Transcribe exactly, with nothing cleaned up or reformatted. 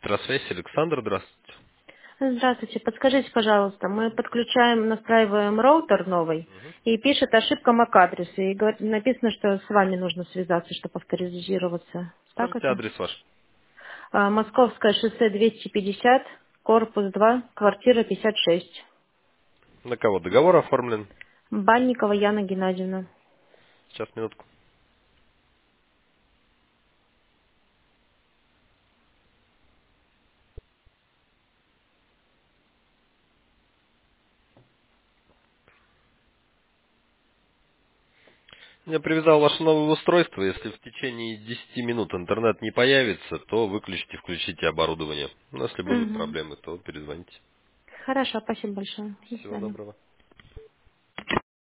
Электросвязь, Александр, здравствуйте. Здравствуйте. Подскажите, пожалуйста, мы подключаем, настраиваем роутер новый, Мгм. и пишет ошибка MAC-адреса, и говорит- написано, что с вами нужно связаться, чтобы авторизироваться. Так Скажите это? адрес ваш. А, Московское шоссе двести пятьдесят, корпус два, квартира пятьдесят шесть. На кого договор оформлен? Банникова Яна Геннадьевна. Сейчас, минутку. Я привязал ваше новое устройство. Если в течение десяти минут интернет не появится, то выключите, включите оборудование. Но если будут Угу. проблемы, то перезвоните. Хорошо, спасибо большое. До Всего свидания. доброго.